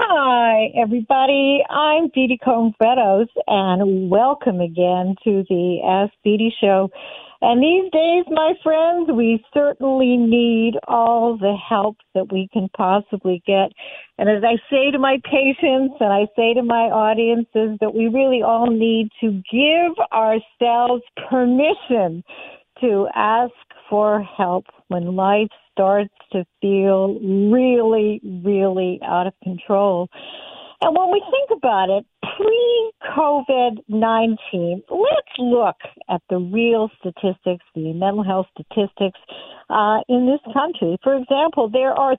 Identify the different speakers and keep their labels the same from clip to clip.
Speaker 1: Hi, everybody. I'm Dee Dee Cohn-Fedos, and welcome again to the Ask Dee Dee Show. And these days, my friends, we certainly need all the help that we can possibly get. And as I say to my patients and I say to my audiences, that we really all need to give ourselves permission to ask for help when life starts to feel really, really out of control. And when we think about it, pre-COVID-19, let's look at the real statistics, the mental health statistics in this country. For example, there are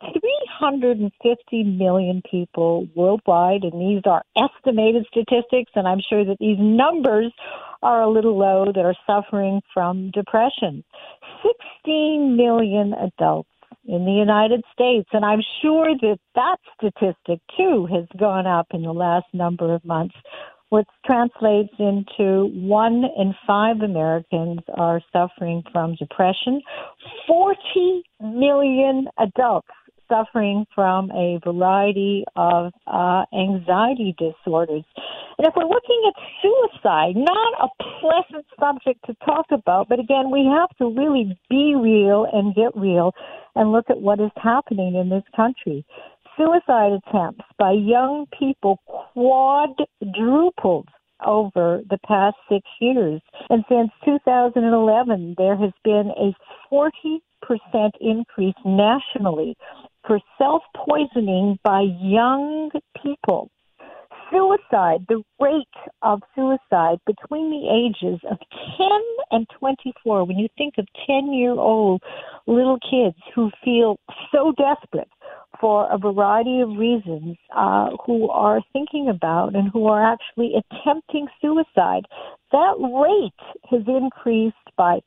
Speaker 1: 350 million people worldwide, and these are estimated statistics, and I'm sure that these numbers are a little low, that are suffering from depression. 16 million adults in the United States. And I'm sure that that statistic, too, has gone up in the last number of months, which translates into 1 in 5 Americans are suffering from depression. 40 million adults suffering from a variety of anxiety disorders. And if we're looking at suicide, not a pleasant subject to talk about, but again, we have to really be real and get real and look at what is happening in this country. Suicide attempts by young people quadrupled over the past 6 years. And since 2011, there has been a 40% increase nationally for self-poisoning by young people. Suicide, the rate of suicide between the ages of 10 and 24, when you think of 10-year-old little kids who feel so desperate for a variety of reasons, who are thinking about and who are actually attempting suicide, that rate has increased by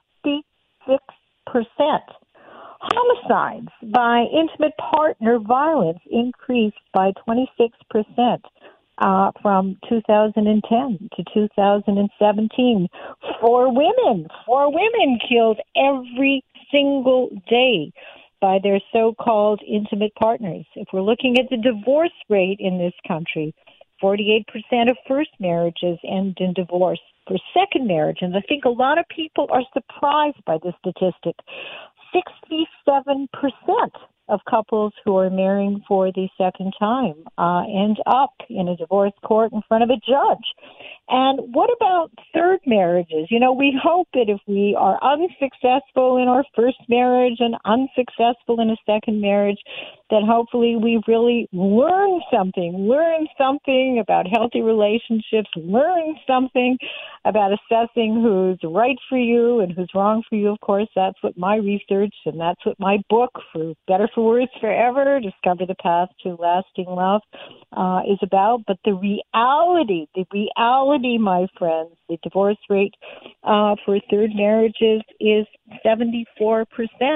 Speaker 1: 56%. Homicides by intimate partner violence increased by 26% from 2010 to 2017. Four women killed every single day by their so-called intimate partners. If we're looking at the divorce rate in this country, 48% of first marriages end in divorce. For second marriage, and I think a lot of people are surprised by this statistic, 67% of couples who are marrying for the second time end up in a divorce court in front of a judge. And what about third marriages? You know, we hope that if we are unsuccessful in our first marriage and unsuccessful in a second marriage, that hopefully we really learn something about healthy relationships, learn something about assessing who's right for you and who's wrong for you. Of course, that's what my research and that's what my book, For Better for Worse Forever, Discover the Path to Lasting Love, is about. But the reality, my friends, the divorce rate for third marriages is 74%.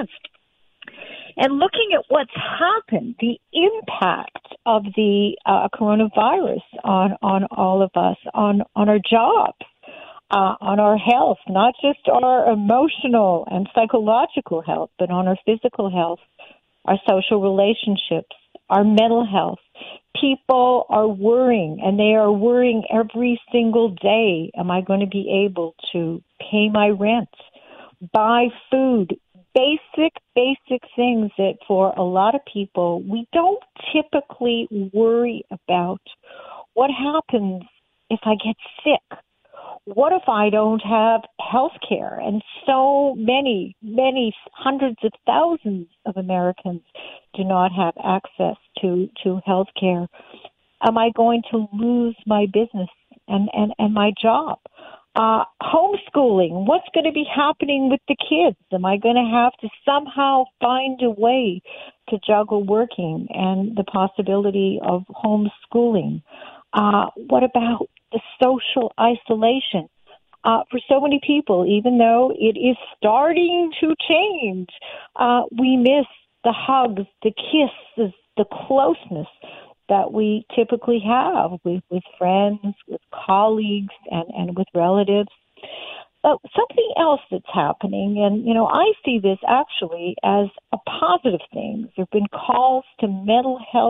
Speaker 1: And looking at what's happened, the impact of the coronavirus on all of us, on our jobs, on our health, not just our emotional and psychological health, but on our physical health, our social relationships, our mental health. People are worrying, and they are worrying every single day. Am I going to be able to pay my rent, buy food? Basic things that for a lot of people we don't typically worry about. What happens if I get sick? What if I don't have health care? And so many hundreds of thousands of Americans do not have access to health care. Am I going to lose my business and my job? Homeschooling, what's going to be happening with the kids? Am I going to have to somehow find a way to juggle working and the possibility of homeschooling? What about the social isolation? For so many people, even though it is starting to change, we miss the hugs, the kisses, the closeness that we typically have with friends, with colleagues, and with relatives. But something else that's happening, and, you know, I see this actually as a positive thing. There have been calls to mental health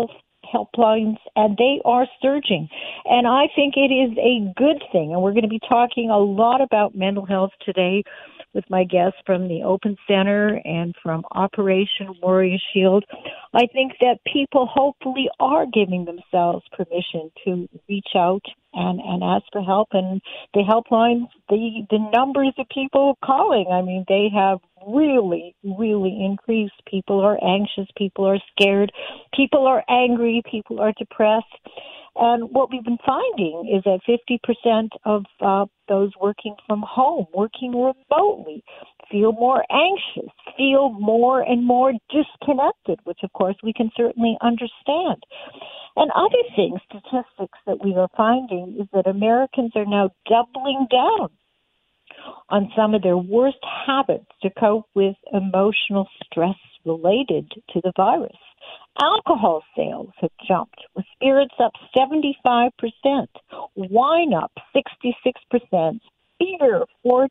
Speaker 1: helplines, and they are surging. And I think it is a good thing. And we're going to be talking a lot about mental health today with my guests from the Open Center and from Operation Warrior Shield. I think that people hopefully are giving themselves permission to reach out and ask for help. And the helplines, the numbers of people calling, I mean, they have really, really increased. People are anxious. People are scared. People are angry. People are depressed. And what we've been finding is that 50% of those working from home, working remotely, feel more anxious, feel more and more disconnected, which, of course, we can certainly understand. And other things, statistics that we are finding is that Americans are now doubling down on some of their worst habits to cope with emotional stress related to the virus. Alcohol sales have jumped, with spirits up 75%, wine up 66%, beer 42%.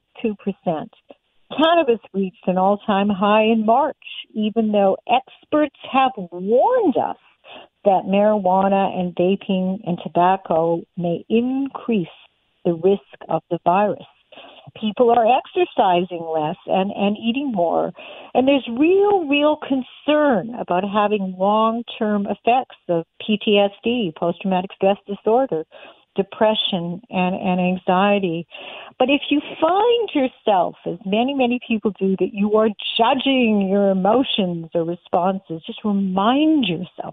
Speaker 1: Cannabis reached an all-time high in March, even though experts have warned us that marijuana and vaping and tobacco may increase the risk of the virus. People are exercising less and eating more. And there's real concern about having long-term effects of PTSD, post-traumatic stress disorder, depression, and anxiety. But if you find yourself, as many people do, that you are judging your emotions or responses, just remind yourself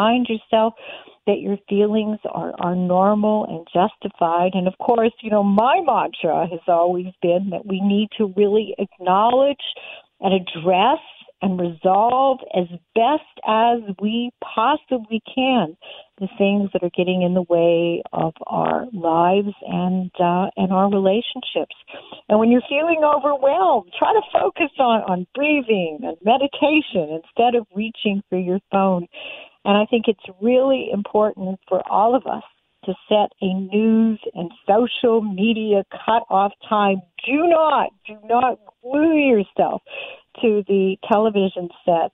Speaker 1: that your feelings are normal and justified. And of course, my mantra has always been that we need to really acknowledge and address and resolve as best as we possibly can the things that are getting in the way of our lives and our relationships. And when you're feeling overwhelmed, try to focus on breathing and meditation instead of reaching for your phone. And I think it's really important for all of us to set a news and social media cutoff time. Do not glue yourself to the television set,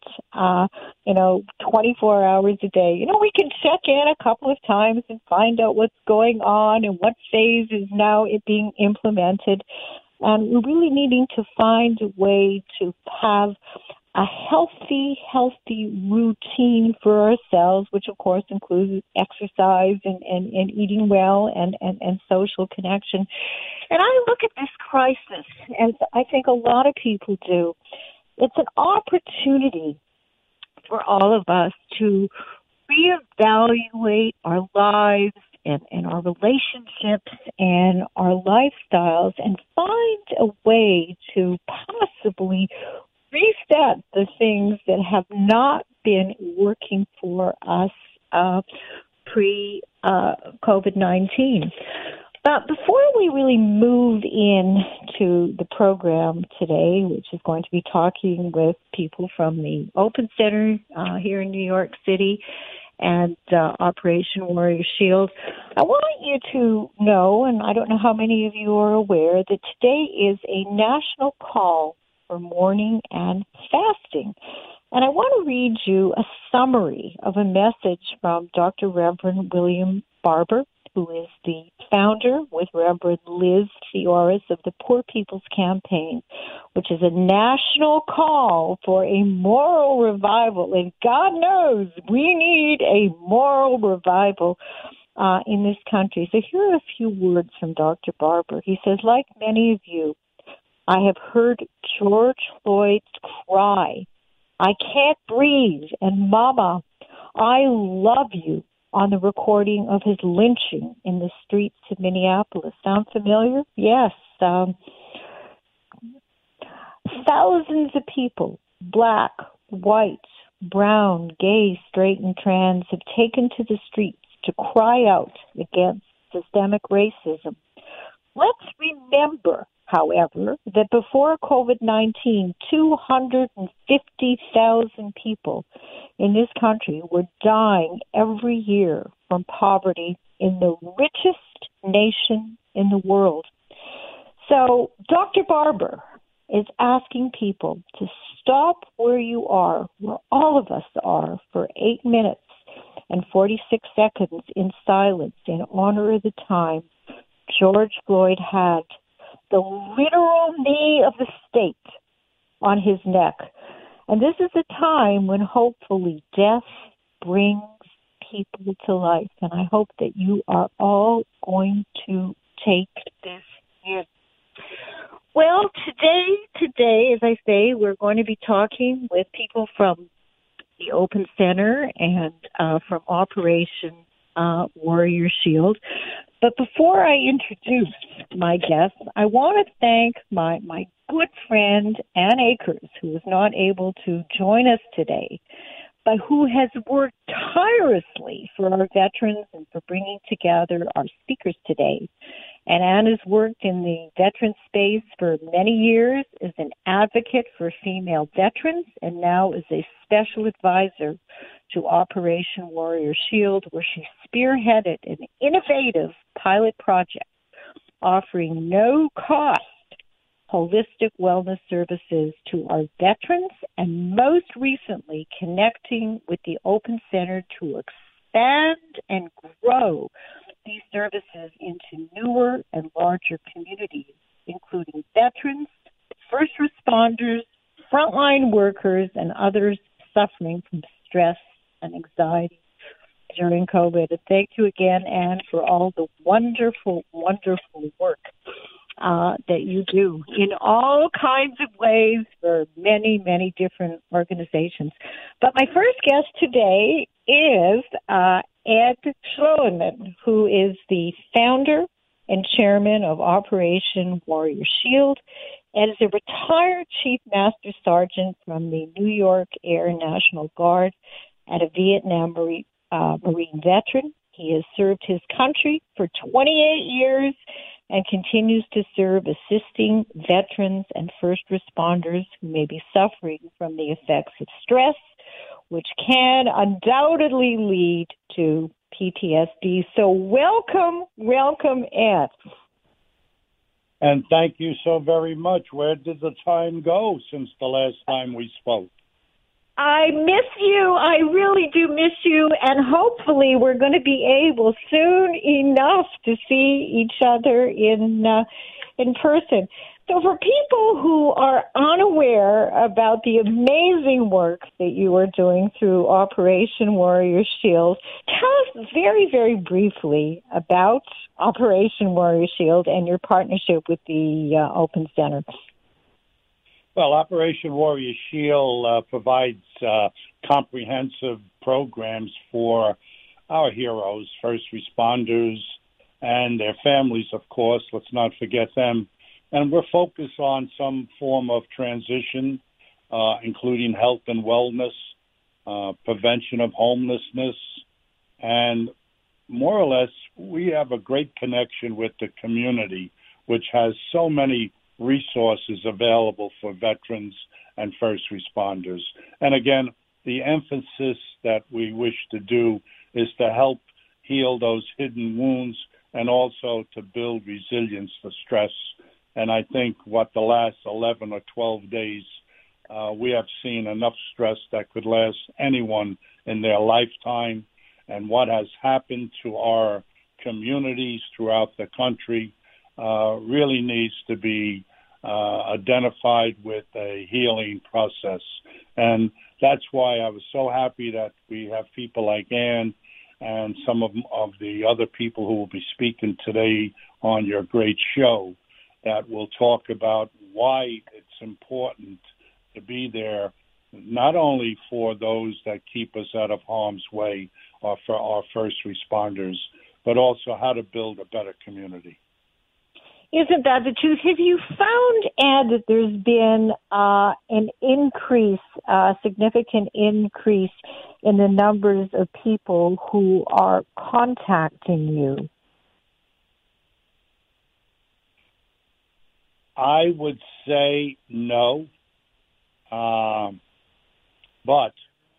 Speaker 1: 24 hours a day. We can check in a couple of times and find out what's going on and what phase is now being implemented. And we're really needing to find a way to have a healthy routine for ourselves, which of course includes exercise and eating well and social connection. And I look at this crisis, as I think a lot of people do, it's an opportunity for all of us to reevaluate our lives and our relationships and our lifestyles and find a way to possibly reset the things that have not been working for us pre-COVID-19. But before we really move into the program today, which is going to be talking with people from the Open Center here in New York City and Operation Warrior Shield, I want you to know, and I don't know how many of you are aware, that today is a national call for mourning and fasting. And I want to read you a summary of a message from Dr. Reverend William Barber, who is the founder with Reverend Liz Fioris of the Poor People's Campaign, which is a national call for a moral revival. And God knows we need a moral revival in this country. So here are a few words from Dr. Barber. He says, like many of you, I have heard George Floyd's cry, I can't breathe, and Mama, I love you, on the recording of his lynching in the streets of Minneapolis. Sound familiar? Yes. Thousands of people, black, white, brown, gay, straight, and trans, have taken to the streets to cry out against systemic racism. Let's remember, however, that before COVID-19, 250,000 people in this country were dying every year from poverty in the richest nation in the world. So Dr. Barber is asking people to stop where you are, where all of us are, for 8 minutes, and 46 seconds in silence in honor of the time George Floyd had the literal knee of the state on his neck. And this is a time when hopefully death brings people to life. And I hope that you are all going to take this in. Well, today, as I say, we're going to be talking with people from the Open Center and from Operation Warrior Shield. But before I introduce my guests, I want to thank my good friend Ann Akers, who is not able to join us today, but who has worked tirelessly for our veterans and for bringing together our speakers today. And Ann has worked in the veteran space for many years as an advocate for female veterans and now is a special advisor to Operation Warrior Shield, where she spearheaded an innovative pilot project offering no-cost holistic wellness services to our veterans, and most recently connecting with the Open Center to expand and grow these services into newer and larger communities, including veterans, first responders, frontline workers, and others suffering from stress and anxiety during COVID. And thank you again, Ann, for all the wonderful, wonderful work that you do in all kinds of ways for many, many different organizations. But my first guest today is Ed Schloeman, who is the founder and chairman of Operation Warrior Shield. Ed is a retired Chief Master Sergeant from the New York Air National Guard and a Vietnam Marine veteran. He has served his country for 28 years and continues to serve assisting veterans and first responders who may be suffering from the effects of stress, which can undoubtedly lead to PTSD. So welcome, Ed.
Speaker 2: And thank you so very much. Where did the time go since the last time we spoke?
Speaker 1: I miss you. I really do miss you. And hopefully we're going to be able soon enough to see each other in person. So for people who are unaware about the amazing work that you are doing through Operation Warrior Shield, tell us very, very briefly about Operation Warrior Shield and your partnership with the Open Center.
Speaker 2: Well, Operation Warrior Shield provides comprehensive programs for our heroes, first responders, and their families, of course. Let's not forget them. And we're focused on some form of transition, including health and wellness, prevention of homelessness, and more or less, we have a great connection with the community, which has so many resources available for veterans and first responders. And again, the emphasis that we wish to do is to help heal those hidden wounds and also to build resilience to stress. And I think what the last 11 or 12 days, we have seen enough stress that could last anyone in their lifetime. And what has happened to our communities throughout the country really needs to be identified with a healing process. And that's why I was so happy that we have people like Ann and some of the other people who will be speaking today on your great show that will talk about why it's important to be there, not only for those that keep us out of harm's way or for our first responders, but also how to build a better community.
Speaker 1: Isn't that the truth? Have you found, Ed, that there's been an increase, a significant increase in the numbers of people who are contacting you?
Speaker 2: I would say no, but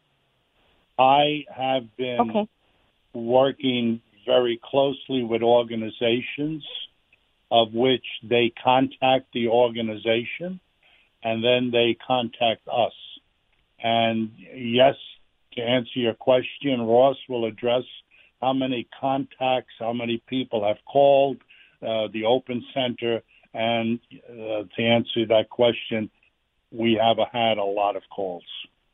Speaker 2: I have been working very closely with organizations of which they contact the organization and then they contact us. And yes, To answer your question, Ross will address how many contacts, how many people have called the Open Center, and to answer that question, we have had a lot of calls.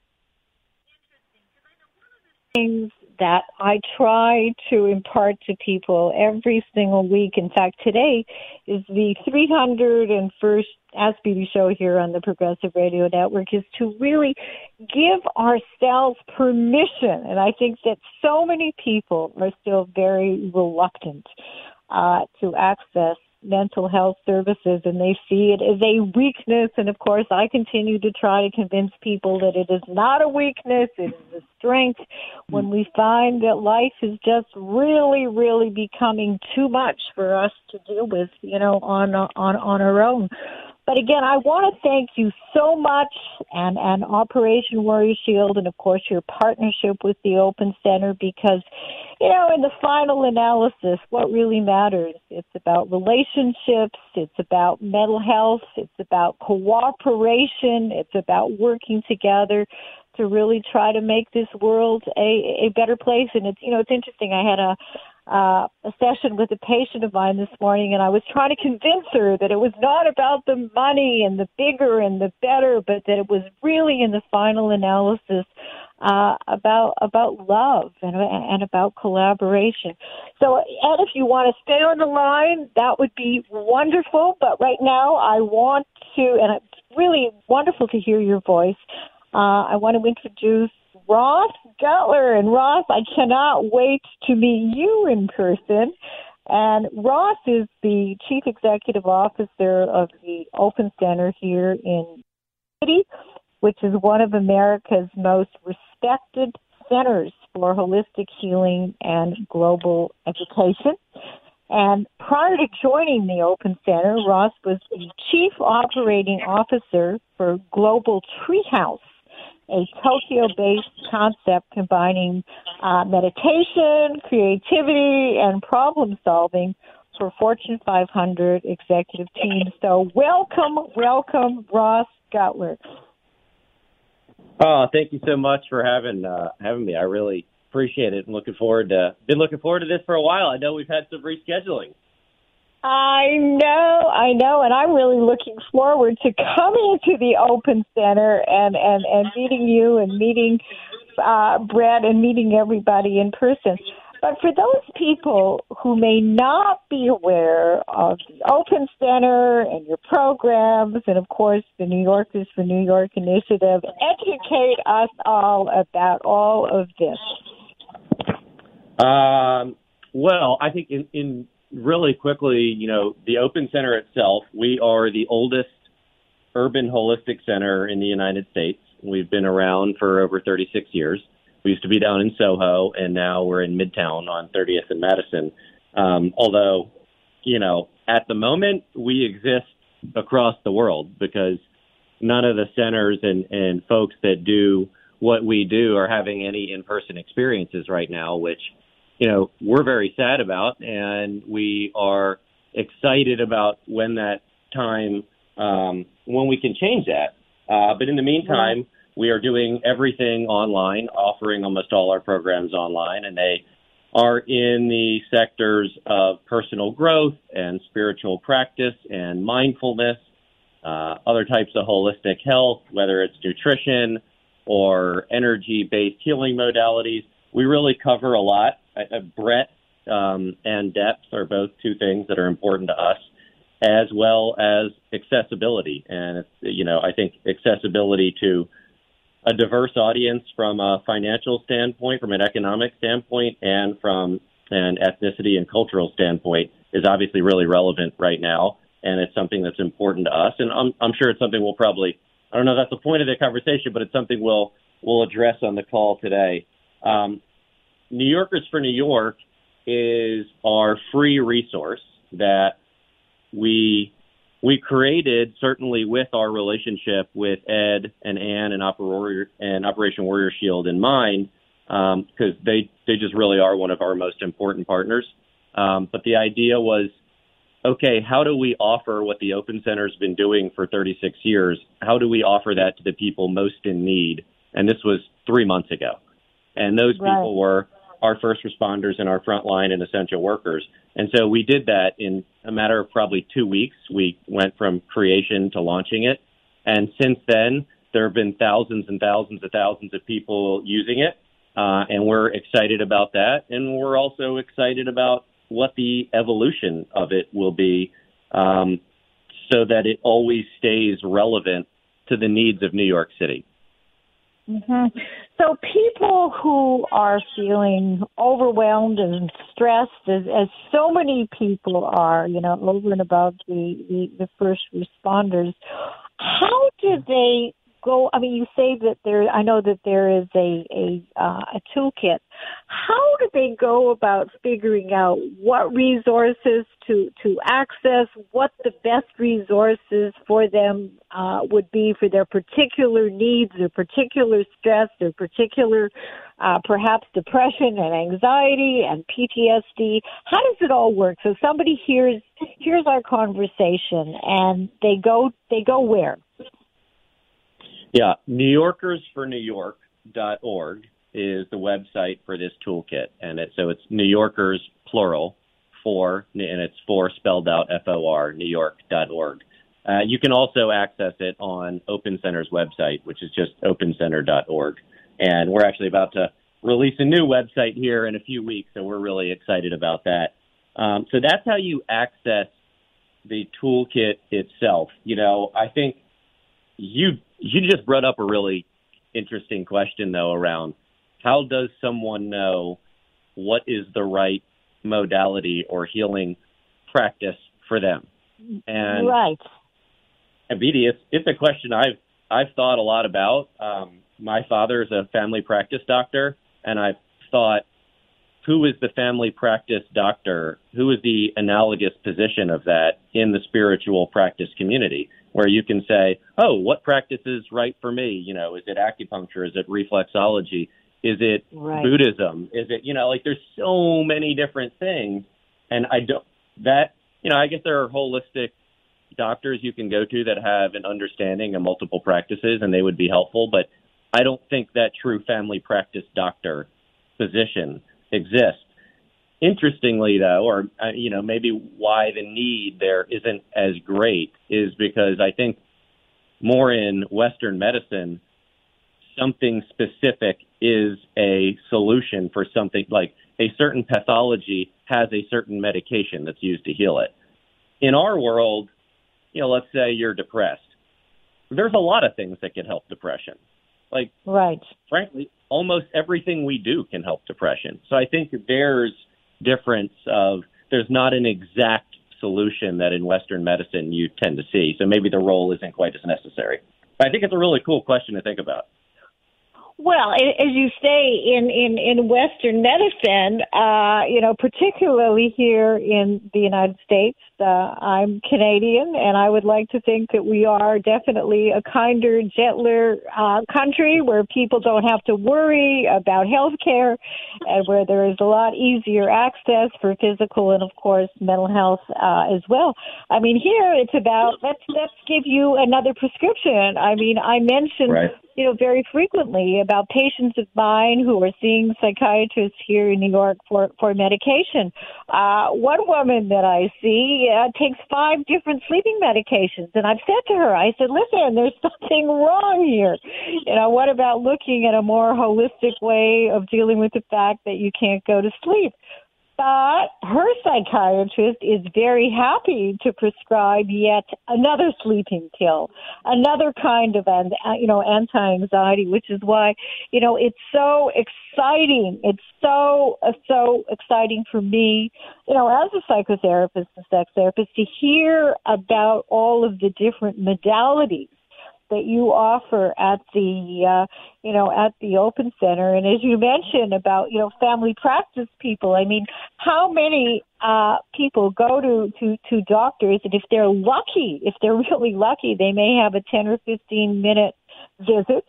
Speaker 1: Things that I try to impart to people every single week. In fact, today is the 301st Ask Beauty show here on the Progressive Radio Network, is to really give ourselves permission. And I think that so many people are still very reluctant to access mental health services, and they see it as a weakness. And of course, I continue to try to convince people that it is not a weakness, it is a strength when we find that life is just really, really becoming too much for us to deal with, on our own. But again, I want to thank you so much, and Operation Warrior Shield, and of course your partnership with the Open Center, because, in the final analysis, what really matters, it's about relationships, it's about mental health, it's about cooperation, it's about working together to really try to make this world a better place. And it's interesting. I had a session with a patient of mine this morning, and I was trying to convince her that it was not about the money and the bigger and the better, but that it was really, in the final analysis, about love and about collaboration. So, Ed, if you want to stay on the line, that would be wonderful. But right now, I want to, and it's really wonderful to hear your voice. I want to introduce Ross Gutler. And Ross, I cannot wait to meet you in person. And Ross is the Chief Executive Officer of the Open Center here in the city, which is one of America's most respected centers for holistic healing and global education. And prior to joining the Open Center, Ross was the Chief Operating Officer for Global Treehouse, a Tokyo-based concept combining meditation, creativity, and problem-solving for Fortune 500 executive teams. So welcome, Ross Gutler.
Speaker 3: Oh, thank you so much for having me. I really appreciate it. I'm been looking forward to this for a while. I know we've had some rescheduling.
Speaker 1: I know, and I'm really looking forward to coming to the Open Center and meeting you and meeting Brett and meeting everybody in person. But for those people who may not be aware of the Open Center and your programs, and of course the New Yorkers for New York initiative, educate us all about all of this.
Speaker 3: Well, I think in really quickly, the Open Center itself, we are the oldest urban holistic center in the United States. We've been around for over 36 years. We used to be down in Soho, and now we're in Midtown on 30th and Madison. Although, at the moment, we exist across the world because none of the centers and folks that do what we do are having any in-person experiences right now, which we're very sad about, and we are excited about when that time, when we can change that. But in the meantime, we are doing everything online, offering almost all our programs online, and they are in the sectors of personal growth and spiritual practice and mindfulness, other types of holistic health, whether it's nutrition or energy-based healing modalities. We really cover a lot. Breadth and depth are both two things that are important to us, as well as accessibility. And, I think accessibility to a diverse audience from a financial standpoint, from an economic standpoint, and from an ethnicity and cultural standpoint is obviously really relevant right now. And it's something that's important to us. And I'm sure it's something we'll probably, I don't know if that's the point of the conversation, but it's something we'll address on the call today. New Yorkers for New York is our free resource that we created, certainly with our relationship with Ed and Ann and Operation Warrior Shield in mind, because they just really are one of our most important partners. But the idea was, okay, how do we offer what the Open Center's been doing for 36 years? How do we offer that to the people most in need? And this was 3 months ago. And those
Speaker 1: Right.
Speaker 3: people were our first responders and our frontline and essential workers. And so we did that in a matter of probably 2 weeks. We went from creation to launching it. And since then, there have been thousands and thousands of thousands of people using it. And we're excited about that. And we're also excited about what the evolution of it will be, so that it always stays relevant to the needs of New York City.
Speaker 1: Mm-hmm. So people who are feeling overwhelmed and stressed, as so many people are, over and above the first responders, how do they go? I mean, you say that I know that there is a toolkit. How do they go about figuring out what resources to access, what the best resources for them would be for their particular needs, their particular stress, their particular perhaps depression and anxiety and PTSD? How does it all work? So somebody hears our conversation and they go where?
Speaker 3: Yeah, NewYorkersForNewYork.org is the website for this toolkit, and so it's New Yorkers plural and it's for spelled out FOR NewYork.org. You can also access it on Open Center's website, which is just opencenter.org, and we're actually about to release a new website here in a few weeks, so we're really excited about that. So that's how you access the toolkit itself. I think you just brought up a really interesting question, though, around how does someone know what is the right modality or healing practice for them? And
Speaker 1: right.
Speaker 3: And Beatty, it's a question I've thought a lot about. My father is a family practice doctor, and I've thought, who is the family practice doctor? Who is the analogous position of that in the spiritual practice community, where you can say, oh, what practice is right for me? Is it acupuncture? Is it reflexology? Is it
Speaker 1: right.
Speaker 3: Buddhism? Is it, there's so many different things. And I guess there are holistic doctors you can go to that have an understanding of multiple practices, and they would be helpful. But I don't think that true family practice doctor position exists. Interestingly, though, or maybe why the need there isn't as great is because I think more in Western medicine, something specific is a solution for something. Like a certain pathology has a certain medication that's used to heal it. In our world, let's say you're depressed. There's a lot of things that can help depression. Like,
Speaker 1: right.
Speaker 3: Frankly, almost everything we do can help depression. So I think there's difference of there's not an exact solution that in Western medicine you tend to see. So maybe the role isn't quite as necessary. But I think it's a really cool question to think about.
Speaker 1: Well, as you say, in Western medicine, particularly here in the United States, I'm Canadian, and I would like to think that we are definitely a kinder, gentler country where people don't have to worry about health care and where there is a lot easier access for physical and, of course, mental health as well. I mean, here it's about, let's give you another prescription. I mean, I mentioned...
Speaker 3: Right.
Speaker 1: Very frequently about patients of mine who are seeing psychiatrists here in New York for medication. One woman that I see takes 5 different sleeping medications. And I've said to her, I said, listen, there's something wrong here. What about looking at a more holistic way of dealing with the fact that you can't go to sleep? But her psychiatrist is very happy to prescribe yet another sleeping pill, another kind of, anti-anxiety, which is why, it's so exciting. It's so exciting for me, as a psychotherapist and sex therapist, to hear about all of the different modalities that you offer at the Open Center. And as you mentioned about, family practice people, I mean, how many people go to doctors, and if they're really lucky, they may have a 10 or 15 minute visit.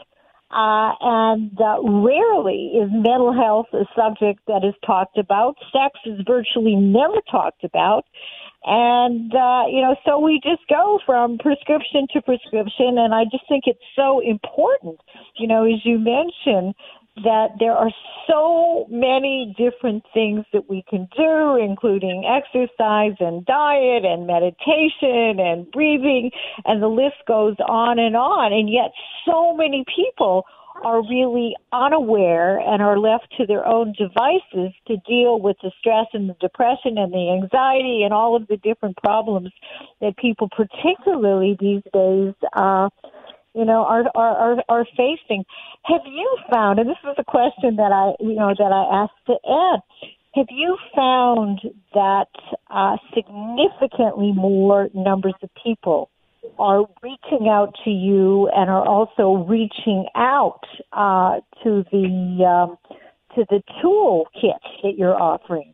Speaker 1: And rarely is mental health a subject that is talked about. Sex is virtually never talked about. And, so we just go from prescription to prescription. And I just think it's so important, as you mentioned, that there are so many different things that we can do, including exercise and diet and meditation and breathing, and the list goes on. And yet so many people are really unaware and are left to their own devices to deal with the stress and the depression and the anxiety and all of the different problems that people, particularly these days, are facing. Have you found, and this is a question that I asked to Ed, have you found that significantly more numbers of people are reaching out to you and are also reaching out to the tool kits that you're offering?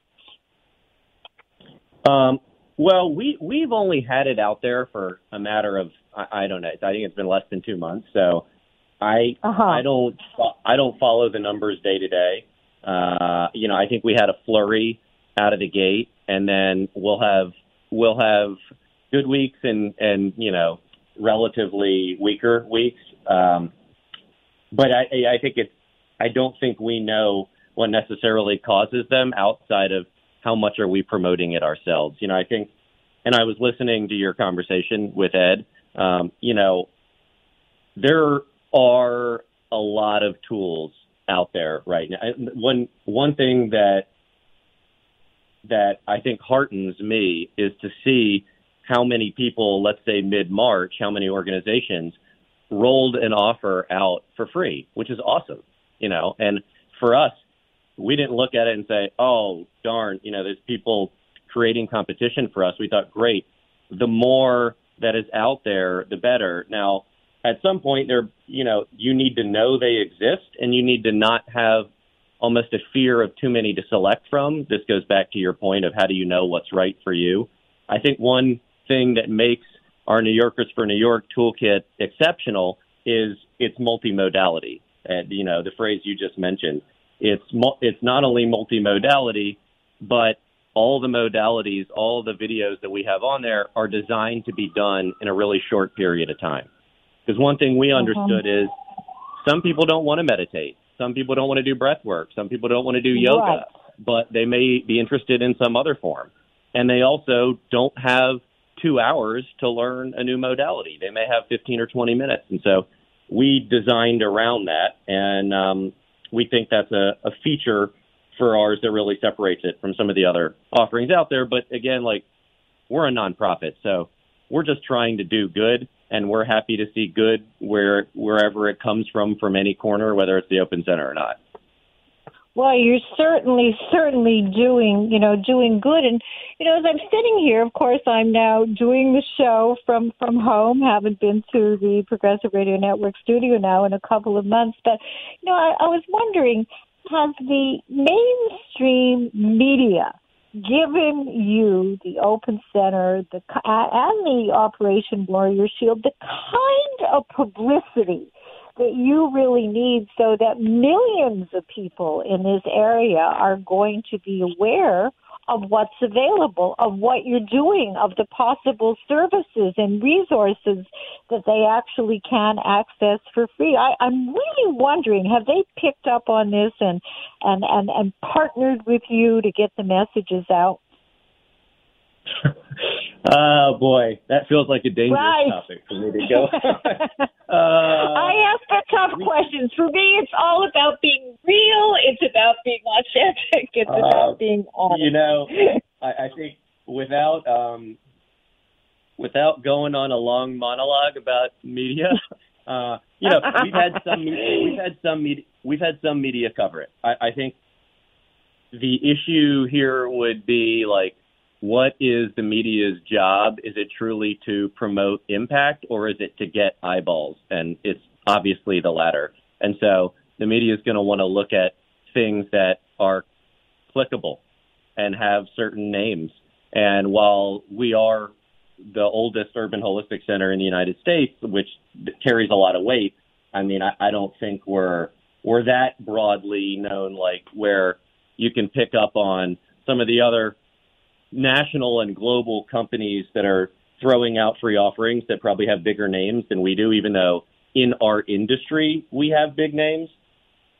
Speaker 3: Well, we've only had it out there for a matter of, I don't know, I think it's been less than 2 months. So I don't follow the numbers day to day. I think we had a flurry out of the gate, and then we'll have good weeks and relatively weaker weeks. But I think I don't think we know what necessarily causes them outside of how much are we promoting it ourselves. I think, and I was listening to your conversation with Ed, there are a lot of tools out there right now. One thing that I think heartens me is to see how many people, let's say mid-March, how many organizations rolled an offer out for free, which is awesome, and for us, we didn't look at it and say, oh, darn, there's people creating competition for us. We thought, great, the more that is out there, the better. Now, at some point, you need to know they exist, and you need to not have almost a fear of too many to select from. This goes back to your point of how do you know what's right for you. I think one thing that makes our New Yorkers for New York toolkit exceptional is its multimodality. And, the phrase you just mentioned. It's not only multimodality, but all the modalities, all the videos that we have on there are designed to be done in a really short period of time. Because one thing we understood is some people don't want to meditate. Some people don't want to do breath work. Some people don't want to do yoga, but they may be interested in some other form. And they also don't have 2 hours to learn a new modality. They may have 15 or 20 minutes. And so we designed around that, and we think that's a feature for ours that really separates it from some of the other offerings out there. But again, we're a nonprofit, so we're just trying to do good, and we're happy to see good wherever it comes from any corner, whether it's the Open Center or not.
Speaker 1: Well, you're certainly doing good. And, as I'm sitting here, of course, I'm now doing the show from home. Haven't been to the Progressive Radio Network studio now in a couple of months. But, I was wondering, has the mainstream media given you, the Open Center, and the Operation Warrior Shield, the kind of publicity that you really need so that millions of people in this area are going to be aware of what's available, of what you're doing, of the possible services and resources that they actually can access for free? I'm really wondering, have they picked up on this and partnered with you to get the messages out?
Speaker 3: Oh, boy, that feels like a dangerous topic for me to go.
Speaker 1: I ask the tough questions. For me, it's all about being real. It's about being authentic. It's about being honest.
Speaker 3: I think without going on a long monologue about media, we've had some media cover it. I think the issue here would be what is the media's job? Is it truly to promote impact, or is it to get eyeballs? And it's obviously the latter. And so the media is going to want to look at things that are clickable and have certain names. And while we are the oldest urban holistic center in the United States, which carries a lot of weight, I mean, I don't think we're that broadly known, where you can pick up on some of the other national and global companies that are throwing out free offerings that probably have bigger names than we do, even though in our industry we have big names.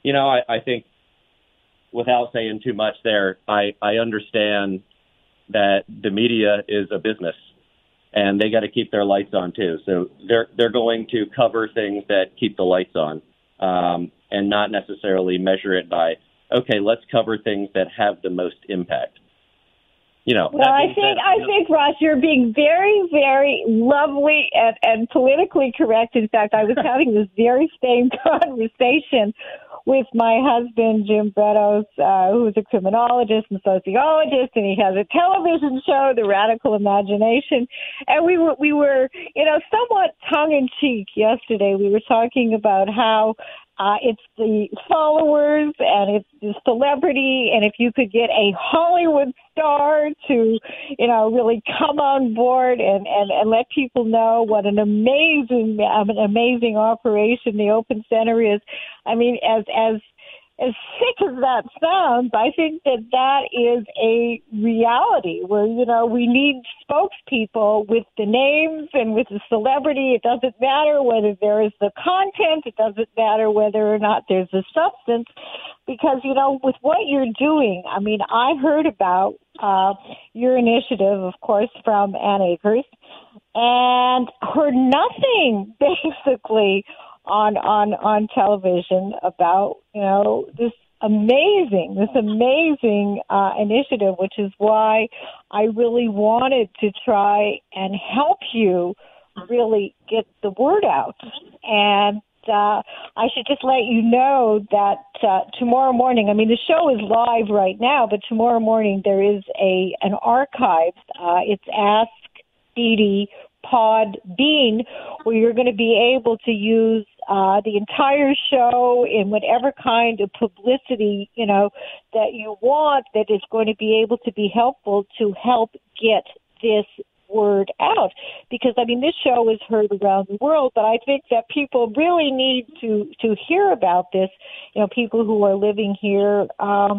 Speaker 3: I think without saying too much there, I understand that the media is a business and they got to keep their lights on too. So they're going to cover things that keep the lights on, and not necessarily measure it by, okay, let's cover things that have the most impact.
Speaker 1: Well, I think, Ross, you're being very, very lovely and politically correct. In fact, I was having this very same conversation with my husband, Jim Bredos, who's a criminologist and sociologist, and he has a television show, The Radical Imagination. And we were, somewhat tongue-in-cheek yesterday. We were talking about how it's the followers and it's the celebrity, and if you could get a Hollywood star to, really come on board and let people know what an amazing operation the Open Center is. I mean, as sick as that sounds, I think that is a reality where, we need spokespeople with the names and with the celebrity. It doesn't matter whether there is the content. It doesn't matter whether or not there's the substance. Because, with what you're doing, I mean, I heard about your initiative, of course, from Ann Akers, and heard nothing, basically, on television about, this amazing initiative, which is why I really wanted to try and help you really get the word out. And I should just let you know that tomorrow morning, I mean, the show is live right now, but tomorrow morning there is an archive. It's Ask Edie Podbean, where you're going to be able to use the entire show in whatever kind of publicity, that you want, that is going to be able to be helpful to help get this word out. Because, I mean, this show is heard around the world, but I think that people really need to hear about this, people who are living here,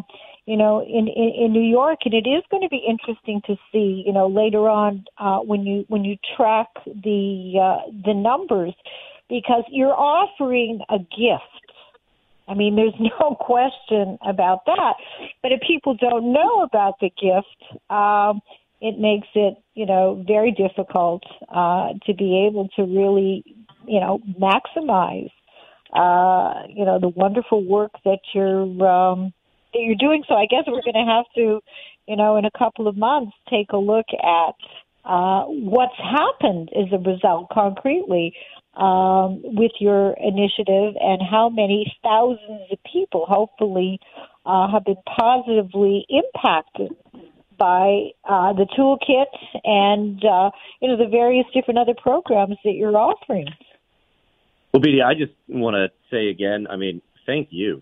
Speaker 1: in New York. And it is going to be interesting to see, later on when you track the numbers, because you're offering a gift. I mean, there's no question about that. But if people don't know about the gift, it makes it, very difficult to be able to really, maximize, the wonderful work that you're doing. So I guess we're going to have to, in a couple of months, take a look at what's happened as a result concretely with your initiative, and how many thousands of people hopefully have been positively impacted by the toolkit and the various different other programs that you're offering.
Speaker 3: Well, Bede, I just want to say again, I mean, thank you.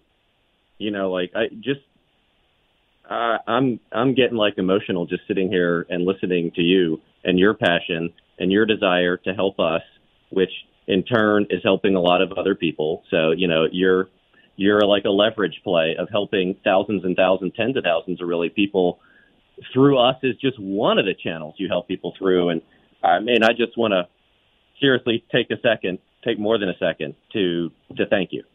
Speaker 3: I'm getting emotional just sitting here and listening to you and your passion and your desire to help us, which in turn is helping a lot of other people. So, you're like a leverage play of helping thousands and thousands, tens of thousands of really people through us is just one of the channels you help people through. And I mean, I just want to seriously take more than a second to thank you.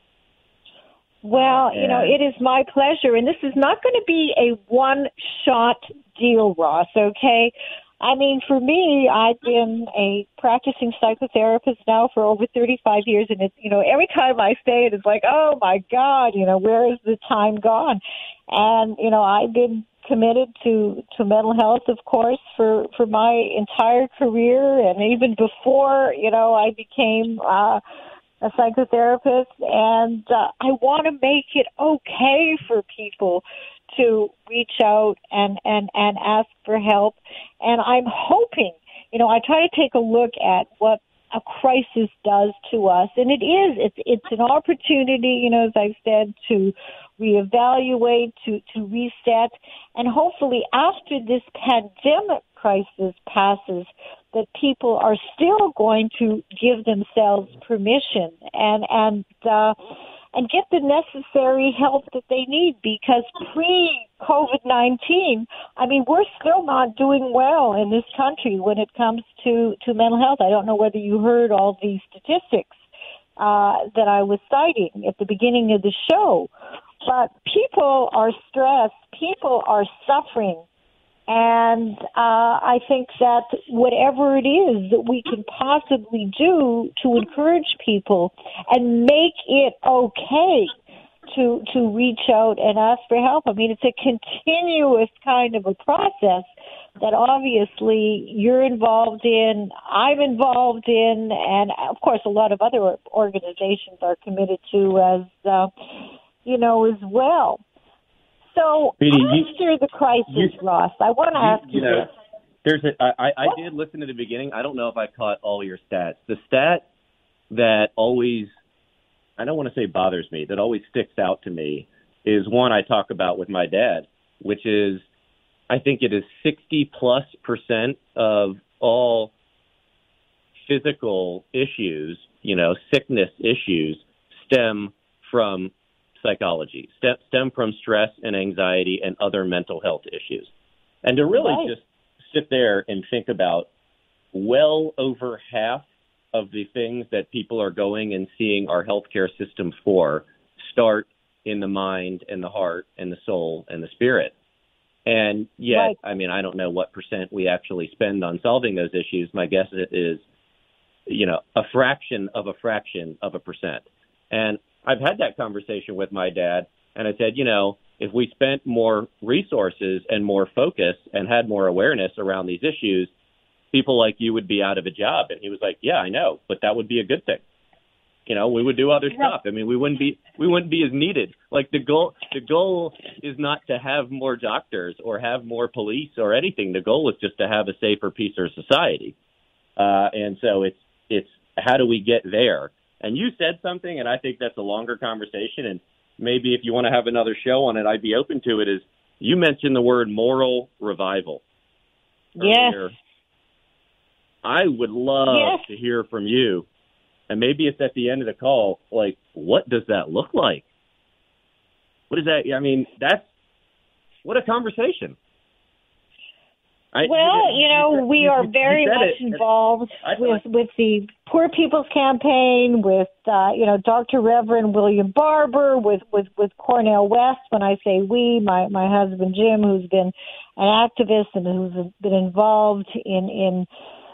Speaker 1: Well, it is my pleasure. And this is not going to be a one-shot deal, Ross, okay? I mean, for me, I've been a practicing psychotherapist now for over 35 years. And it's, every time I say it, it's like, oh, my God, where is the time gone? And, I've been committed to mental health, of course, for my entire career. And even before, I became a psychotherapist. And I want to make it okay for people to reach out and ask for help. And I'm hoping, I try to take a look at what a crisis does to us. And it's an opportunity, as I've said, to reevaluate, to reset. And hopefully after this pandemic crisis passes, that people are still going to give themselves permission and get the necessary help that they need, because pre-COVID-19, I mean, we're still not doing well in this country when it comes to mental health. I don't know whether you heard all these statistics that I was citing at the beginning of the show. But people are stressed. People are suffering. And I think that whatever it is that we can possibly do to encourage people and make it okay to reach out and ask for help. I mean, it's a continuous kind of a process that obviously you're involved in, I'm involved in, and of course a lot of other organizations are committed to as well. So
Speaker 3: Petey,
Speaker 1: after the crisis, Ross, I want to ask you this.
Speaker 3: I did listen to the beginning. I don't know if I caught all your stats. The stat that always, I don't want to say bothers me, that always sticks out to me is one I talk about with my dad, which is I think it is 60+% of all physical issues, sickness issues, stem from psychology, stem from stress and anxiety and other mental health issues. And to really just sit there and think about well over half of the things that people are going and seeing our healthcare system for start in the mind and the heart and the soul and the spirit. And yet, I mean, I don't know what percent we actually spend on solving those issues. My guess is, a fraction of a percent. And I've had that conversation with my dad, and I said, if we spent more resources and more focus and had more awareness around these issues, people like you would be out of a job. And he was like, yeah, I know, but that would be a good thing. We would do other stuff. I mean, we wouldn't be as needed. Like the goal is not to have more doctors or have more police or anything. The goal is just to have a safer, peacer society. And so it's how do we get there? And you said something, and I think that's a longer conversation. And maybe if you want to have another show on it, I'd be open to it. Is you mentioned the word moral revival earlier.
Speaker 1: Yes.
Speaker 3: I would love to hear from you. And maybe it's at the end of the call, like, what does that look like? What is that? I mean, what a conversation.
Speaker 1: We are very much involved with the Poor People's Campaign, with, Dr. Reverend William Barber, with Cornel West. When I say we, my husband, Jim, who's been an activist and who's been involved in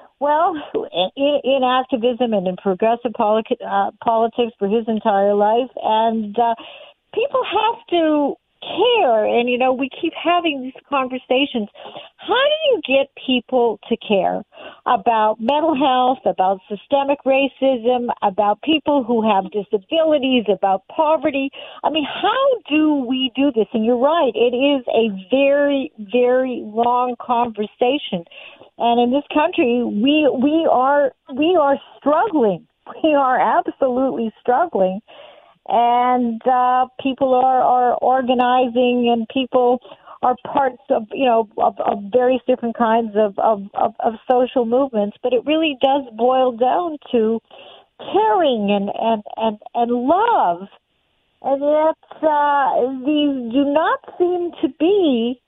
Speaker 1: activism and in progressive politics for his entire life. And people have to care. And, we keep having these conversations. How do you get people to care about mental health, about systemic racism, about people who have disabilities, about poverty? I mean, how do we do this? And you're right, it is a very, very long conversation. And in this country, we are struggling. We are absolutely struggling. And people are organizing, and people are parts of various different kinds of social movements. But it really does boil down to caring and love. And yet these do not seem to be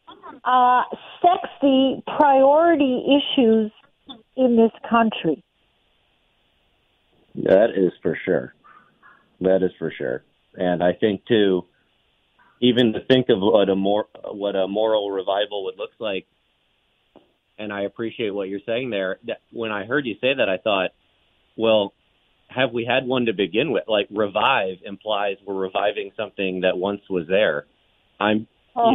Speaker 1: sexy priority issues in this country.
Speaker 3: That is for sure. And I think, too, even to think of what a moral revival would look like, and I appreciate what you're saying there. When I heard you say that, I thought, well, have we had one to begin with? Like, revive implies we're reviving something that once was there. I'm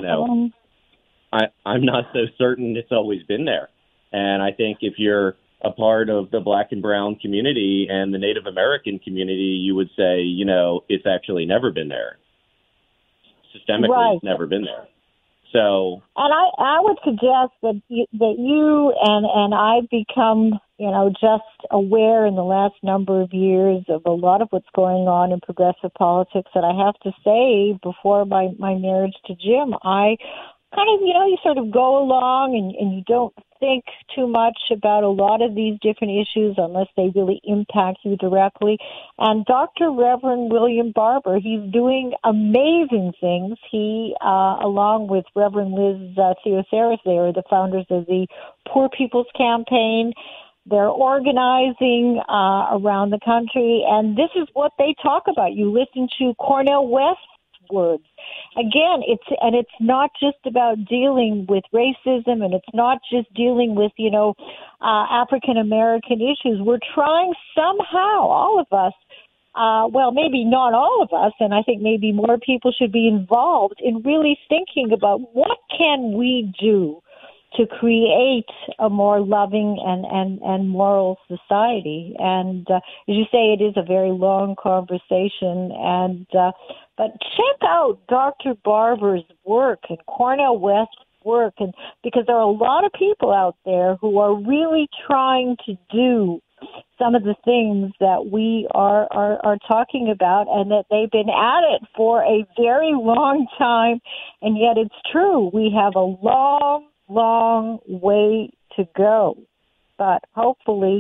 Speaker 3: not so certain it's always been there. And I think if you're a part of the Black and Brown community and the Native American community, you would say, it's actually never been there. Systemically, It's never been there. So,
Speaker 1: and I would suggest that you and I've become, just aware in the last number of years of a lot of what's going on in progressive politics. That I have to say, before my marriage to Jim, I kind of, you sort of go along and you don't think too much about a lot of these different issues unless they really impact you directly. And Dr. Reverend William Barber, he's doing amazing things. He, along with Reverend Liz Theosaris, they are the founders of the Poor People's Campaign. They're organizing around the country, and this is what they talk about. You listen to Cornel West's words. Again, it's not just about dealing with racism, and it's not just dealing with, African American issues. We're trying somehow, all of us, well, maybe not all of us, and I think maybe more people should be involved in really thinking about what can we do to create a more loving and moral society. And as you say, it is a very long conversation. And but check out Dr. Barber's work and Cornel West's work, and because there are a lot of people out there who are really trying to do some of the things that we are talking about, and that they've been at it for a very long time. And yet it's true. We have a long way to go. But hopefully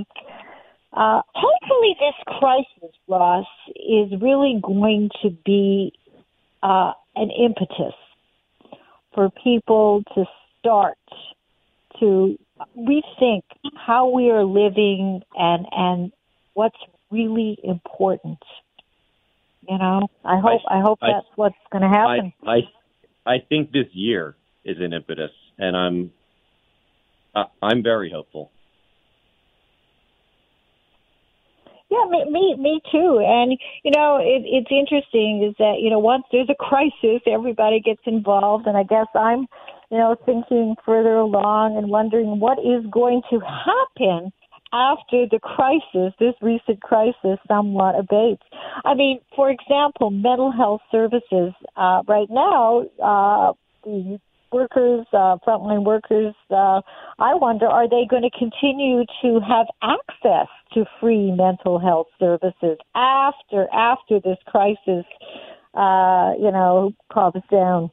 Speaker 1: this crisis, Ross, is really going to be an impetus for people to start to rethink how we are living and what's really important. I hope that's what's going to happen.
Speaker 3: I think this year is an impetus, and I'm very hopeful.
Speaker 1: Yeah, me too. And, it's interesting is that, once there's a crisis, everybody gets involved. And I guess I'm, thinking further along and wondering what is going to happen after the crisis, this recent crisis, somewhat abates. I mean, for example, mental health services, right now, the workers, frontline workers, I wonder, are they going to continue to have access to free mental health services after this crisis, calms down?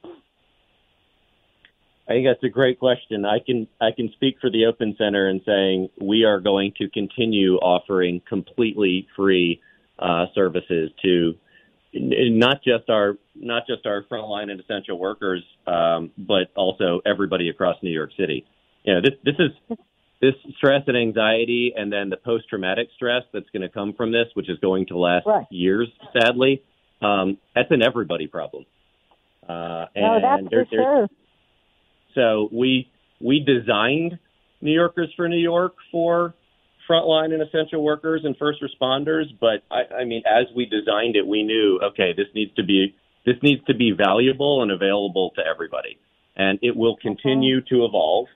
Speaker 3: I think that's a great question. I can speak for the Open Center in saying we are going to continue offering completely free services to not just our frontline and essential workers, but also everybody across New York City. This stress and anxiety, and then the post-traumatic stress that's going to come from this, which is going to last years, sadly. That's an everybody problem.
Speaker 1: That's for sure.
Speaker 3: So we designed New Yorkers for New York for frontline and essential workers and first responders. But I mean, as we designed it, we knew, okay, this needs to be valuable and available to everybody. And it will continue to evolve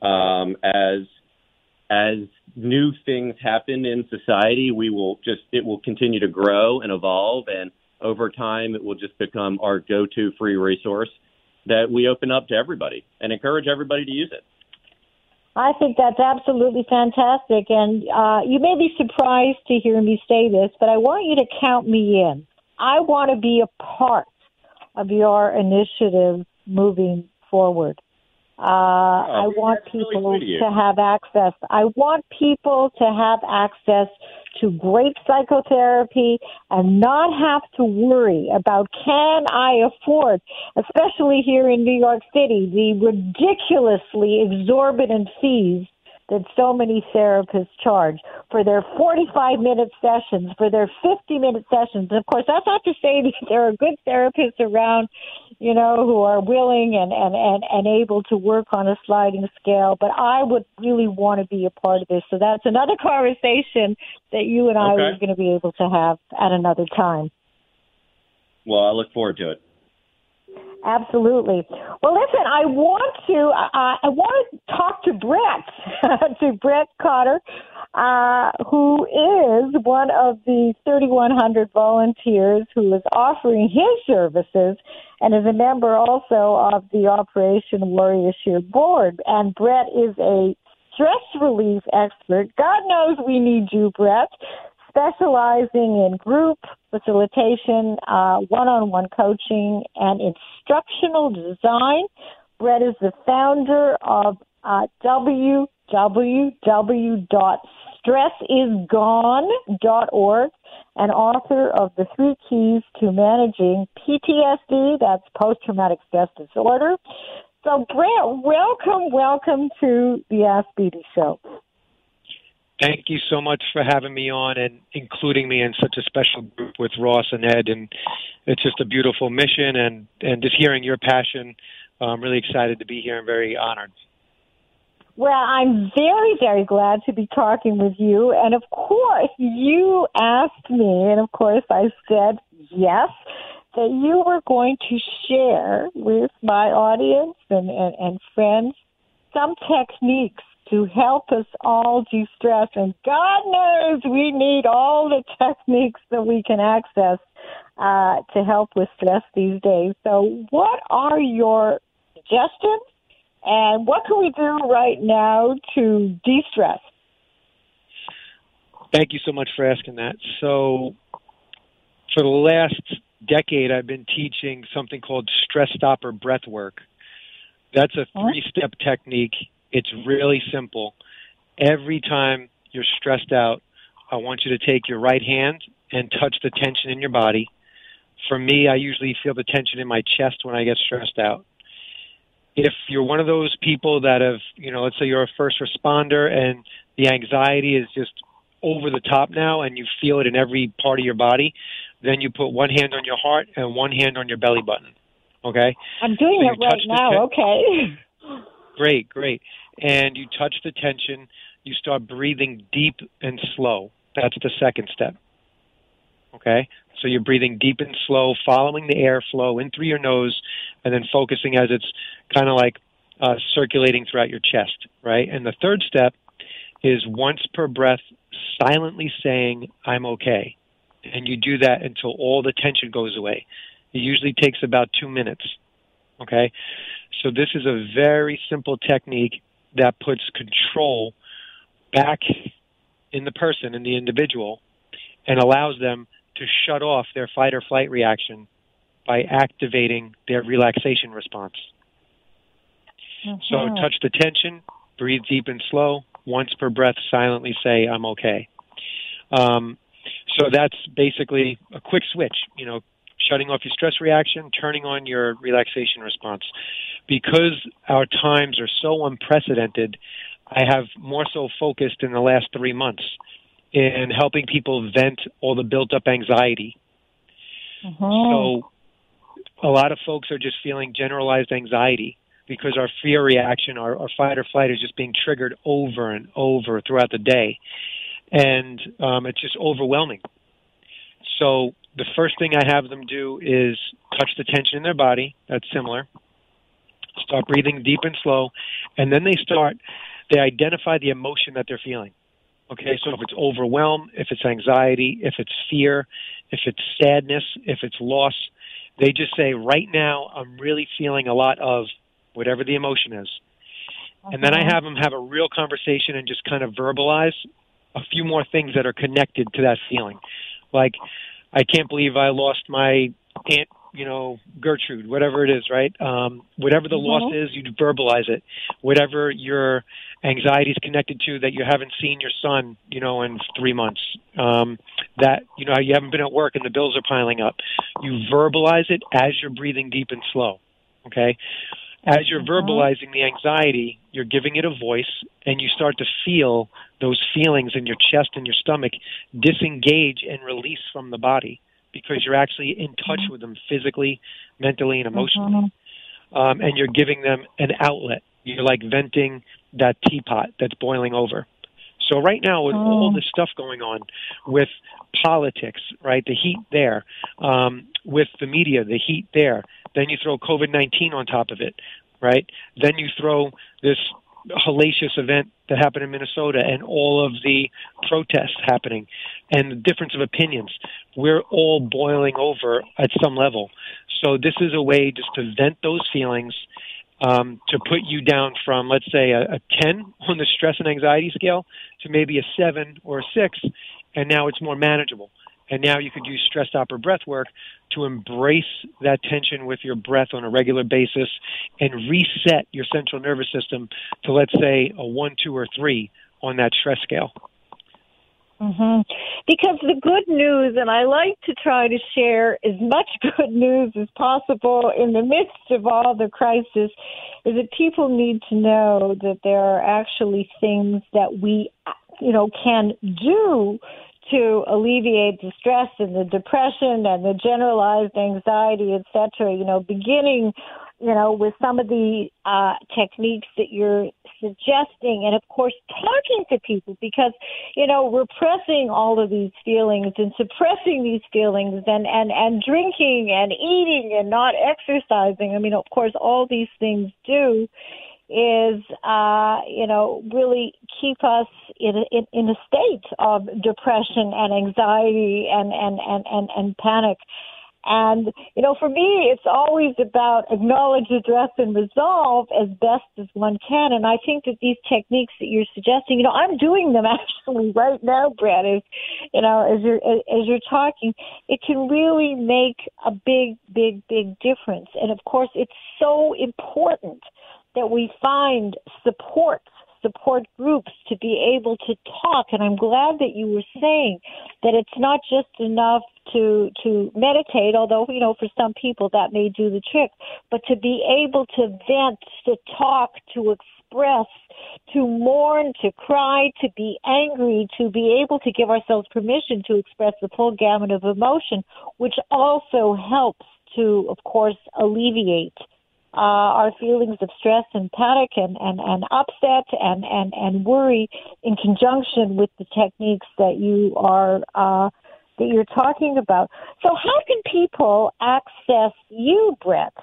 Speaker 3: as new things happen in society. It will continue to grow and evolve. And over time, it will just become our go-to free resource that we open up to everybody and encourage everybody to use it.
Speaker 1: I think that's absolutely fantastic. And you may be surprised to hear me say this, but I want you to count me in. I want to be a part of your initiative moving forward. I want people to have access. I want people to have access to great psychotherapy and not have to worry about, can I afford, especially here in New York City, the ridiculously exorbitant fees that so many therapists charge for their 45-minute sessions, for their 50-minute sessions. And of course, that's not to say that there are good therapists around, who are willing and able to work on a sliding scale. But I would really want to be a part of this. So that's another conversation that you and I are going to be able to have at another time.
Speaker 3: Well, I look forward to it.
Speaker 1: Absolutely. Well, listen, I want to talk to Brett, to Brett Cotter, who is one of the 3,100 volunteers who is offering his services and is a member also of the Operation Warrior Shield board. And Brett is a stress relief expert. God knows we need you, Brett. Specializing in group facilitation, one-on-one coaching, and instructional design. Brett is the founder of www.stressisgone.org and author of The 3 Keys to Managing PTSD, that's post-traumatic stress disorder. So, Brett, welcome to the Ask Beatty Show.
Speaker 4: Thank you so much for having me on and including me in such a special group with Ross and Ed. And it's just a beautiful mission, and just hearing your passion, I'm really excited to be here and very honored.
Speaker 1: Well, I'm very, very glad to be talking with you. And of course, you asked me, and of course I said yes, that you were going to share with my audience and friends some techniques to help us all de-stress. And God knows we need all the techniques that we can access to help with stress these days. So what are your suggestions? And what can we do right now to de-stress?
Speaker 4: Thank you so much for asking that. So for the last decade, I've been teaching something called stress stopper breath work. That's a 3-step technique. It's really simple. Every time you're stressed out, I want you to take your right hand and touch the tension in your body. For me, I usually feel the tension in my chest when I get stressed out. If you're one of those people that have, let's say you're a first responder and the anxiety is just over the top now and you feel it in every part of your body, then you put one hand on your heart and one hand on your belly button. Okay?
Speaker 1: I'm doing it right now. Okay.
Speaker 4: Great. And you touch the tension. You start breathing deep and slow. That's the second step. Okay? So you're breathing deep and slow, following the airflow in through your nose, and then focusing as it's kind of like circulating throughout your chest, right? And the third step is once per breath, silently saying, I'm okay. And you do that until all the tension goes away. It usually takes about 2 minutes, okay? So this is a very simple technique that puts control back in the person, in the individual, and allows them to shut off their fight or flight reaction by activating their relaxation response. So touch the tension, breathe deep and slow, once per breath, silently say, I'm okay. So that's basically a quick switch, shutting off your stress reaction, turning on your relaxation response. Because our times are so unprecedented, I have more so focused in the last 3 months in helping people vent all the built-up anxiety. So a lot of folks are just feeling generalized anxiety because our fear reaction, our fight or flight is just being triggered over and over throughout the day. And it's just overwhelming. So the first thing I have them do is touch the tension in their body. That's similar. Start breathing deep and slow. And then they identify the emotion that they're feeling. Okay, so if it's overwhelm, if it's anxiety, if it's fear, if it's sadness, if it's loss, they just say, right now, I'm really feeling a lot of whatever the emotion is. And then I have them have a real conversation and just kind of verbalize a few more things that are connected to that feeling. Like, I can't believe I lost my aunt, Gertrude, whatever it is, right? Whatever the loss is, you verbalize it. Whatever your anxiety is connected to that you haven't seen your son, in 3 months, that, you haven't been at work and the bills are piling up. You verbalize it as you're breathing deep and slow, okay? As you're verbalizing the anxiety, you're giving it a voice, and you start to feel those feelings in your chest and your stomach disengage and release from the body because you're actually in touch with them physically, mentally, and emotionally. And you're giving them an outlet. You're like venting that teapot that's boiling over. So right now, with all this stuff going on with politics, right, the heat there, with the media, the heat there, then you throw COVID-19 on top of it, right? Then you throw this hellacious event that happened in Minnesota and all of the protests happening and the difference of opinions. We're all boiling over at some level. So this is a way just to vent those feelings, to put you down from, let's say, a 10 on the stress and anxiety scale to maybe a 7 or a 6, and now it's more manageable. And now you could use stress stopper breath work to embrace that tension with your breath on a regular basis and reset your central nervous system to, let's say, a 1, 2, or 3 on that stress scale.
Speaker 1: Because the good news, and I like to try to share as much good news as possible in the midst of all the crisis, is that people need to know that there are actually things that we can do to alleviate the stress and the depression and the generalized anxiety, et cetera, beginning, with some of the techniques that you're suggesting. And, of course, talking to people because, repressing all of these feelings and suppressing these feelings and drinking and eating and not exercising. I mean, of course, all these things do is, really keep us in a state of depression and anxiety and panic. And, for me, it's always about acknowledge, address, and resolve as best as one can. And I think that these techniques that you're suggesting, I'm doing them actually right now, Brett, as you're talking. It can really make a big, big, big difference. And, of course, it's so important that we find support groups to be able to talk. And I'm glad that you were saying that it's not just enough to meditate, although, for some people that may do the trick, but to be able to vent, to talk, to express, to mourn, to cry, to be angry, to be able to give ourselves permission to express the full gamut of emotion, which also helps to, of course, alleviate our feelings of stress and panic and upset and worry in conjunction with the techniques that you're talking about. So how can people access you, Brett?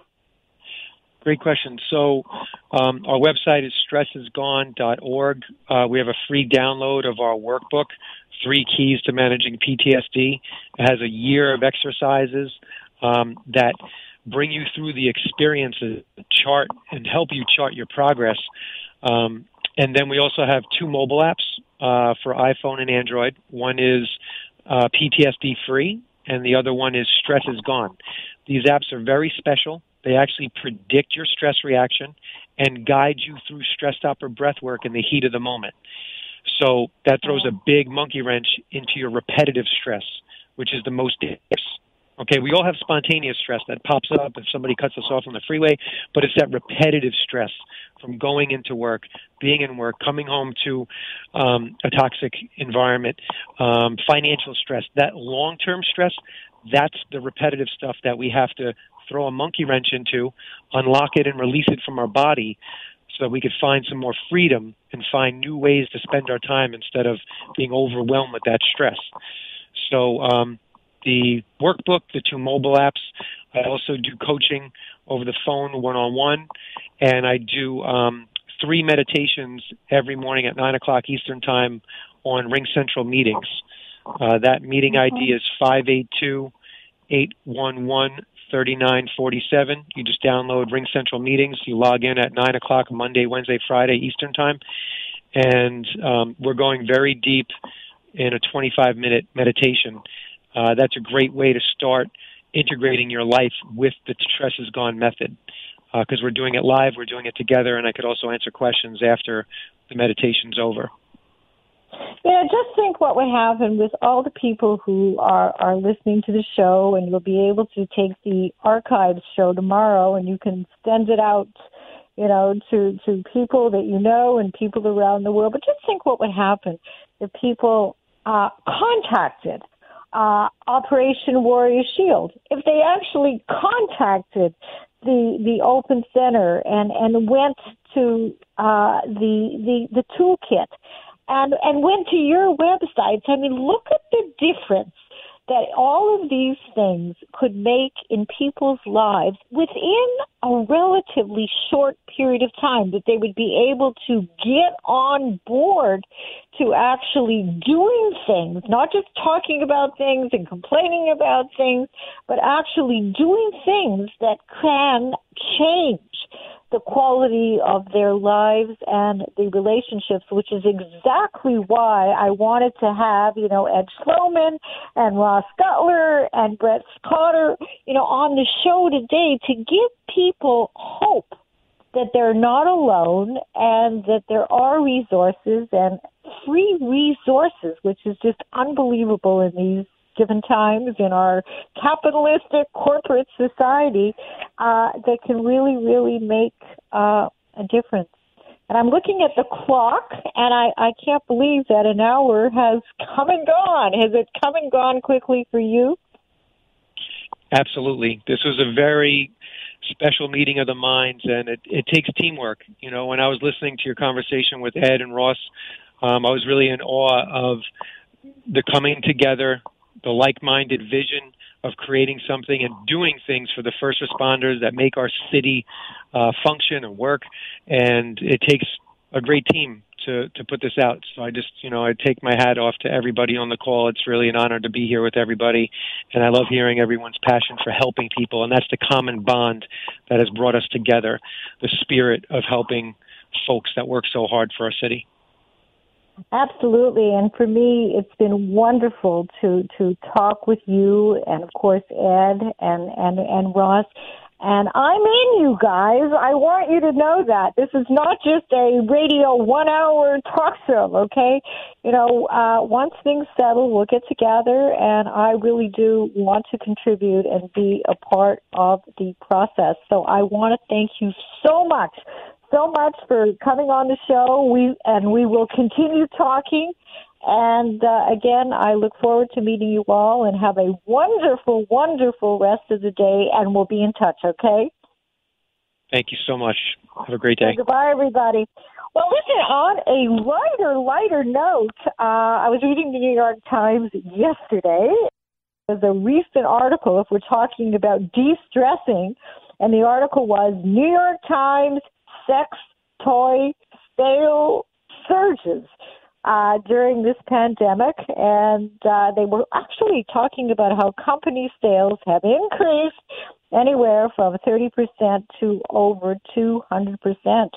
Speaker 4: Great question. So our website is stressisgone.org. We have a free download of our workbook, 3 Keys to Managing PTSD. It has a year of exercises that bring you through the experiences, chart, and help you chart your progress. And then we also have 2 mobile apps for iPhone and Android. One is PTSD Free, and the other one is Stress is Gone. These apps are very special. They actually predict your stress reaction and guide you through stress stopper breath work in the heat of the moment. So that throws a big monkey wrench into your repetitive stress, which is the most dangerous. Okay, we all have spontaneous stress that pops up if somebody cuts us off on the freeway, but it's that repetitive stress from going into work, being in work, coming home to a toxic environment, financial stress. That long-term stress, that's the repetitive stuff that we have to throw a monkey wrench into, unlock it and release it from our body so that we could find some more freedom and find new ways to spend our time instead of being overwhelmed with that stress. So, the workbook, the 2 mobile apps. I also do coaching over the phone, one-on-one, and I do 3 meditations every morning at 9 o'clock Eastern Time on Ring Central Meetings. That meeting ID is 582-811-3947. You just download Ring Central Meetings. You log in at 9 o'clock Monday, Wednesday, Friday Eastern Time, and we're going very deep in a 25-minute meditation. That's a great way to start integrating your life with the Stress is Gone method because we're doing it live, we're doing it together, and I could also answer questions after the meditation's over.
Speaker 1: Just think what would happen with all the people who are listening to the show, and you'll be able to take the archives show tomorrow, and you can send it out, to people that you know and people around the world. But just think what would happen if people contacted Operation Warrior Shield, if they actually contacted the Open Center and went to the toolkit and went to your websites. I mean, look at the difference that all of these things could make in people's lives within a relatively short period of time, that they would be able to get on board to actually doing things, not just talking about things and complaining about things, but actually doing things that can change the quality of their lives and the relationships, which is exactly why I wanted to have, Ed Schloman and Ross Gutler and Brett Cotter, on the show today to give people hope that they're not alone and that there are resources and free resources, which is just unbelievable in these given times in our capitalistic corporate society, that can really, really make a difference. And I'm looking at the clock, and I can't believe that an hour has come and gone. Has it come and gone quickly for you?
Speaker 4: Absolutely. This was a very special meeting of the minds, and it takes teamwork. You know, when I was listening to your conversation with Ed and Ross, I was really in awe of the coming together, the like-minded vision of creating something and doing things for the first responders that make our city function and work. And it takes a great team to put this out. So I just, I take my hat off to everybody on the call. It's really an honor to be here with everybody. And I love hearing everyone's passion for helping people. And that's the common bond that has brought us together, the spirit of helping folks that work so hard for our city.
Speaker 1: Absolutely. And for me, it's been wonderful to talk with you and, of course, Ed and Ross. And I'm in, you guys. I want you to know that. This is not just a radio 1 hour talk show, okay? Once things settle, we'll get together, and I really do want to contribute and be a part of the process. So I want to thank you so much for coming on the show. We will continue talking. And again, I look forward to meeting you all, and have a wonderful, wonderful rest of the day, and we'll be in touch, okay?
Speaker 4: Thank you so much. Have a great day.
Speaker 1: So goodbye, everybody. Well, listen, on a lighter note, I was reading the New York Times yesterday. There's a recent article, if we're talking about de-stressing, and the article was New York Times sex toy sale surges during this pandemic, and they were actually talking about how company sales have increased anywhere from 30% to over 200%.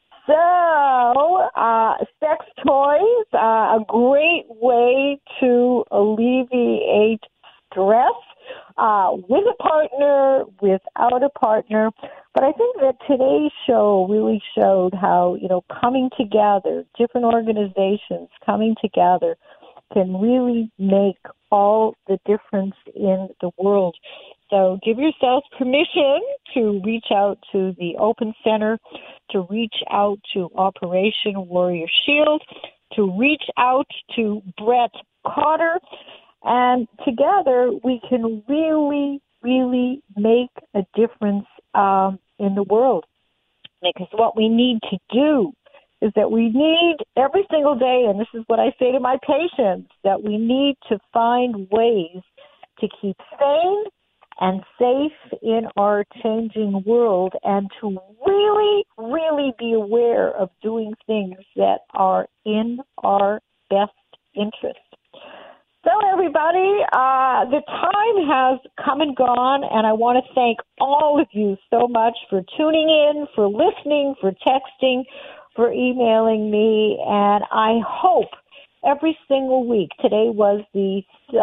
Speaker 1: So, sex toys, a great way to alleviate stress, with a partner, without a partner. But I think that today's show really showed how, coming together, different organizations coming together can really make all the difference in the world. So give yourselves permission to reach out to the Open Center, to reach out to Operation Warrior Shield, to reach out to Brett Cotter, and together we can really, really make a difference in the world. Because what we need to do is that we need every single day, and this is what I say to my patients, that we need to find ways to keep sane and safe in our changing world, and to really, really be aware of doing things that are in our best interest. So, everybody, the time has come and gone, and I want to thank all of you so much for tuning in, for listening, for texting, for emailing me, and I hope every single week. Today was the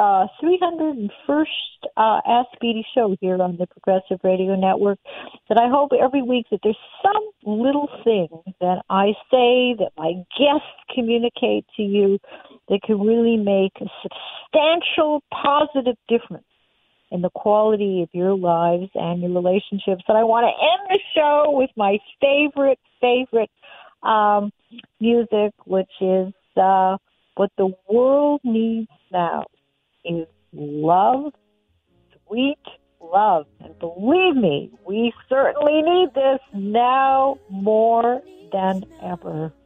Speaker 1: 301st Ask Beatty show here on the Progressive Radio Network, that I hope every week that there's some little thing that I say, that my guests communicate to you, that can really make a substantial positive difference in the quality of your lives and your relationships. And I want to end the show with my favorite music, which is what the world needs now is love, sweet love. And believe me, we certainly need this now more than ever.